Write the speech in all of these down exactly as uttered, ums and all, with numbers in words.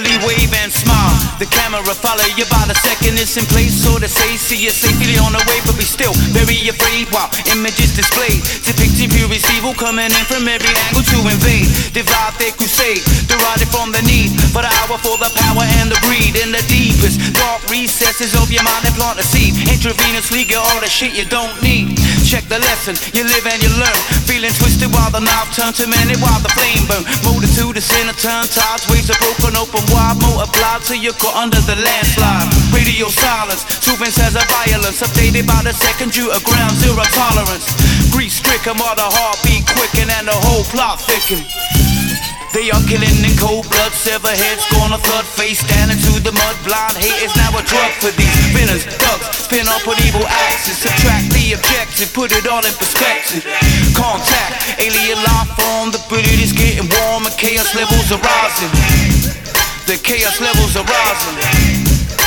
Casually wave and smile. The camera follow you by the second it's in place. So to say, see you safely on the way, but be still very afraid while images displayed, depicting furious evil coming in from every angle to invade. Divide their crusade, derived from the need for the hour, for the power and the greed. In the deepest dark recesses of your mind and plant a seed. Intravenously get all the shit you don't need. Check the lesson, you live and you learn. Feeling twisted while the knife turns to many, while the flame burn. Multitude of sinner turn tides, waves are broken open wide, multiplied till you're caught under the landslide. Radio silence, truthing says a violence, updated by the second due to ground zero tolerance. Grief stricken while the heartbeat quicken and the whole plot thicken. They are killing in cold blood, sever heads, gonna thud face down into the mud. Blind hate is now a drug for these villains, thugs. Spin up on evil axis, subtract the objective, put it all in perspective. Contact, alien life form, the bullet is getting warm and chaos levels are rising. The chaos levels are rising.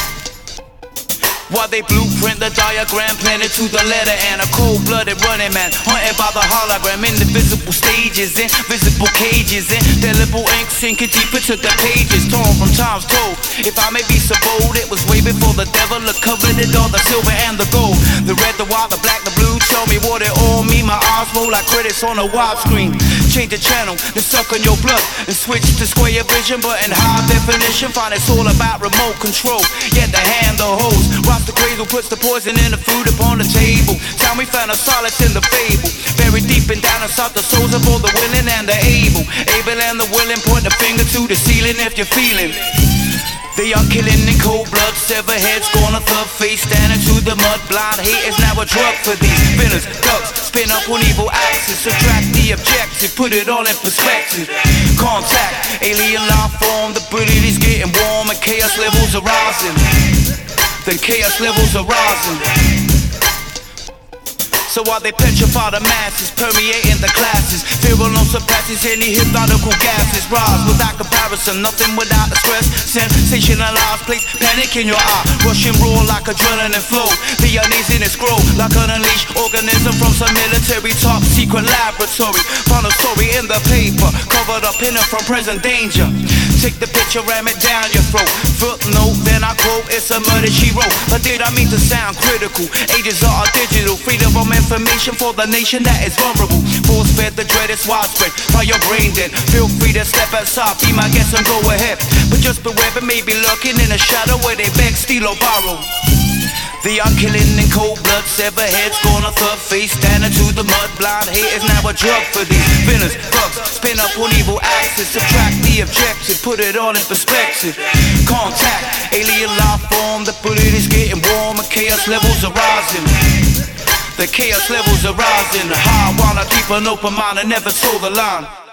While they blueprint the diagram, planted to the letter, and a cold-blooded running man, hunted by the hologram. Indivisible stages, invisible cages, indelible ink sinking deep into the pages, torn from times told. If I may be so bold, it was way before the devil had covered it all, the silver and the gold, the red, the white, the black, the blue. Tell me what it all mean. My eyes roll like credits on a widescreen. Change the channel, then suck on your blood and switch to square vision, but in high definition. Find it's all about remote control. Yet the hand, the hose. The cradle puts the poison in the food upon the table. Time we found a solace in the fable, buried deep and down inside the souls of all the willing and the able. Able and the willing, point the finger to the ceiling if you're feeling. They are killing in cold blood, sever heads, gonna thug face down into the mud. Blind hate is now a drug for these villains, thugs. Spin up on evil axis, subtract the objective, put it all in perspective. Contact, alien life form, the bullet is getting warm and chaos levels are rising. The chaos levels are rising. So while they petrify the masses, permeating the classes, fear alone surpasses any hypnotical gases. Rise without comparison, nothing without the stress. Sensationalized, place panic in your eye, rushing raw like adrenaline flow. The uneasiness grow like an unleashed organism from some military top secret laboratory. Found a story in the paper, covered up in it from present danger. Take the picture, ram it down your throat. Footnote, then I quote, it's a murder she wrote. But did I mean to sound critical? Ages are digital, freedom from information for the nation that is vulnerable. Force fed, the dread is widespread, by your brain dead. Feel free to step outside, be my guest and go ahead. But just beware, but maybe lurking in a shadow where they beg, steal or borrow. They are killing in cold blood, sever heads, gonna thug face down into the mud. Blind hate is now a drug for these villains, thugs. Spin up on evil axis, subtract the objective, put it all in perspective. Contact, alien life form, the bullet is getting warm and chaos levels are rising. The chaos levels are rising. High, wanna keep an open mind and never toe the line.